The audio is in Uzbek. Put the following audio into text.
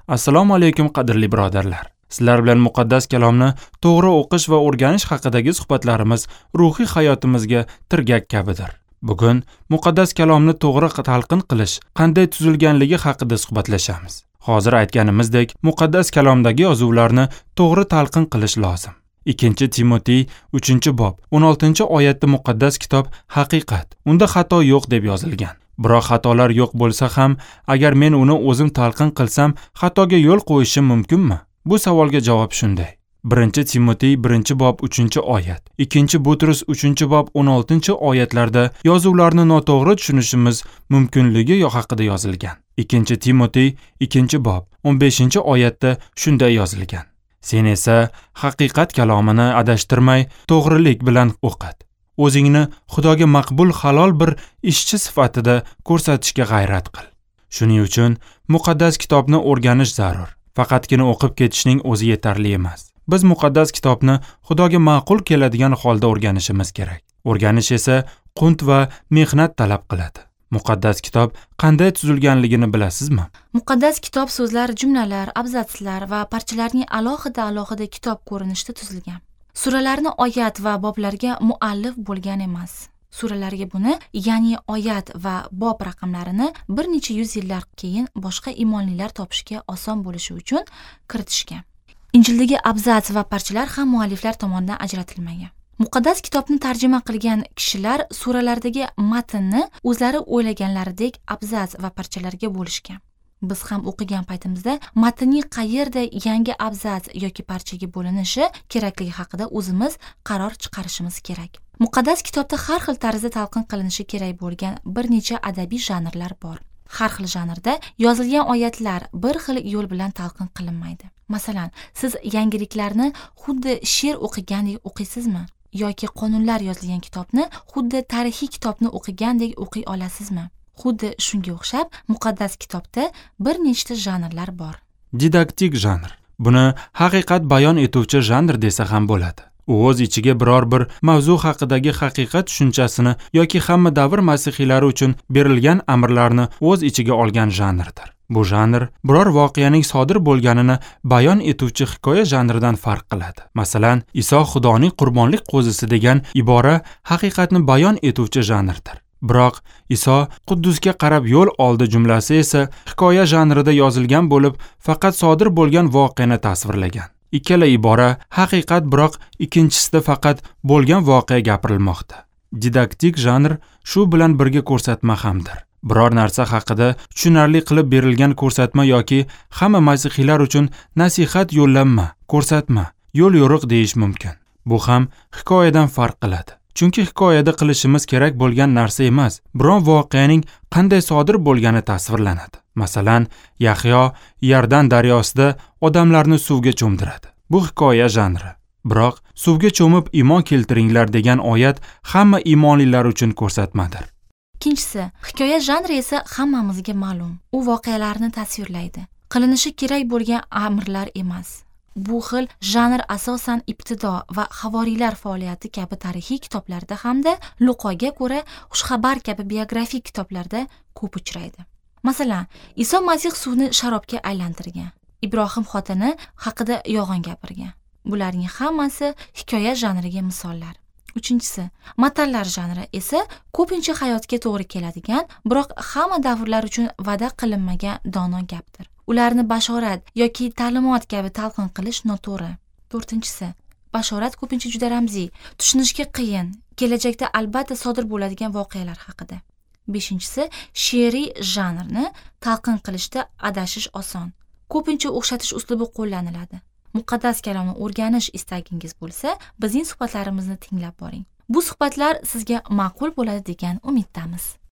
Assalomu alaykum qadrli birodarlar. Sizlar bilan muqaddas kalomni to'g'ri o'qish va o'rganish haqidagi suhbatlarimiz ruhiy hayotimizga tirgak kabidir. Bugun muqaddas kalomni to'g'ri talqin qilish qanday tuzilganligi haqida suhbatlashamiz. Hozir aytganimizdek, muqaddas kalomdagi yozuvlarni to'g'ri talqin qilish lozim. 2 Timotiy 3-bob 16-oyatda muqaddas kitob haqiqat, unda xato yo'q deb yozilgan. Biroq xatolar yo'q bo'lsa ham, agar men uni o'zim talqin qilsam, xatoga yo'l qo'yishim mumkinmi? Bu savolga javob shunday. 1 Timotiy 1-bob 3-oyat, 2 Butrus 3-bob 16-oyatlarda yozuvlarni noto'g'ri tushunishimiz mumkinligi haqida yozilgan. 2 Timotiy 2-bob 15-oyatda shunday yozilgan. Sen esa haqiqat kalomini adashtirmay, to'g'rilik bilan o'qit. O'zingni Xudoga maqbul halol bir ishchi sifatida ko'rsatishga g'ayrat qil. Shuning uchun muqaddas kitobni o'rganish zarur. Faqatgina o'qib ketishning o'zi yetarli emas. Biz muqaddas kitobni Xudoga ma'qul keladigan holda o'rganishimiz kerak. O'rganish esa qunt va mehnat talab qiladi. Muqaddas kitob qanday tuzilganligini bilasizmi? Muqaddas kitob so'zlar, jumlalar, abzatslar va parchalarning alohida kitob ko'rinishida tuzilgan. Suralarni oyat va boblarga muallif bo'lgan emas. Suralarga buni, ya'ni oyat va bob raqamlarini bir necha yuz yillar keyin boshqa imonlilar topishga oson bo'lishi uchun kiritishgan. Injildagi abzats va parchalar ham mualliflar tomonidan ajratilmagan. Muqaddas kitobni tarjima qilgan kishilar suralardagi matnni o'zlari o'ylaganlaridek abzats va parchalarga bo'lishgan. Biz ham o'qigan paytimizda matnning qayerda yangi abzats yoki parchaga bo'linishi kerakligi haqida o'zimiz qaror chiqarishimiz kerak. Muqaddas kitobda har xil tarzda talqin qilinishi kerak bo'lgan bir necha adabiy janrlar bor. Har xil janrda yozilgan oyatlar bir xil yo'l bilan talqin qilinmaydi. Masalan, siz yangiliklarni xuddi she'r o'qigandek o'qiysizmi? Yoki qonunlar yozilgan kitobni xuddi tarixiy kitobni o'qigandek o'qiy olasizmi? Xuddi shunga o'xshab, muqaddas kitobda bir nechta janrlar bor. Didaktik janr. Buni haqiqat bayon etuvchi janr desa ham bo'ladi. U o'z ichiga biror bir mavzu haqidagi haqiqat tushunchasini yoki hamma davr masihiylari uchun berilgan amrlarni o'z ichiga olgan janrdir. Bu janr biror voqeaning sodir bo'lganini bayon etuvchi hikoya janridan farq qiladi. Masalan, Iso Xudoning qurbonlik qo'zisi degan ibora haqiqatni bayon etuvchi janrdir. Biroq Iso Quddusga qarab yo'l oldi jumlasi esa hikoya janrida yozilgan bo'lib, faqat sodir bo'lgan voqeani tasvirlagan. Ikkala ibora haqiqat, biroq ikkinchisida faqat bo'lgan voqea gapirilmoqda. Didaktik janr shu bilan birga ko'rsatma hamdir. Biror narsa haqida tushunarli qilib berilgan ko'rsatma yoki hamma masihiylar uchun nasihat yo'llanma, ko'rsatma, yo'l yo'riq deyish mumkin. Bu ham hikoyadan farq qiladi. Chunki hikoyada qilishimiz kerak bo'lgan narsa emas, biron voqeaning qanday sodir bo'lgani tasvirlanadi. Masalan, Yahyo Yardan daryosida odamlarni suvga cho'mdiradi. Bu hikoya janri. Biroq suvga cho'mib iymon keltiringlar degan oyat hamma iymonlilar uchun ko'rsatmadir. Ikkinchisi, hikoya janri esa hammamizga ma'lum. U voqealarni tasvirlaydi. Qilinishi kerak bo'lgan amrlar emas. Bu xil janr asosan ibtido va havoriylar faoliyati kabi tarixiy kitoblarda hamda Luqoga ko'ra xushxabar kabi biografik kitoblarda ko'p uchraydi. Masalan, Iso Masih suvni sharobga aylantirgan. Ibrohim xotini haqida yolg'on gapirgan. Bularning hammasi hikoya janriga misollar. Uchinchisi, matallar janri esa ko'pincha hayotga to'g'ri keladigan, biroq hamma davrlar uchun va'da qilinmagan dono gapdir. Ularni bashorat yoki ta'limot kabi talqin qilish noto'g'ri. To'rtinchisi, bashorat ko'pincha juda ramziy, tushunishga qiyin, kelajakda albatta sodir bo'ladigan voqealar haqida. Beshinchisi, she'riy janrni talqin qilishda adashish oson. Ko'pincha o'xshatish uslubi qo'llaniladi. Muqaddas kalomni o'rganish istagingiz bo'lsa, bizning suhbatlarimizni tinglab boring. Bu suhbatlar sizga ma'qul bo'ladi degan umiddamiz.